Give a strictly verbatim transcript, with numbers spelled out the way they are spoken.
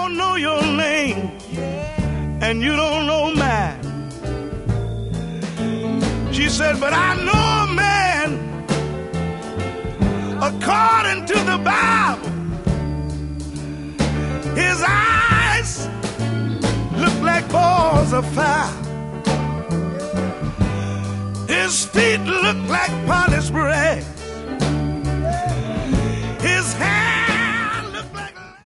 don't know your name, and you don't know mine. She said, but I know a man, according to the Bible. His eyes look like balls of fire. His feet look like polished brass.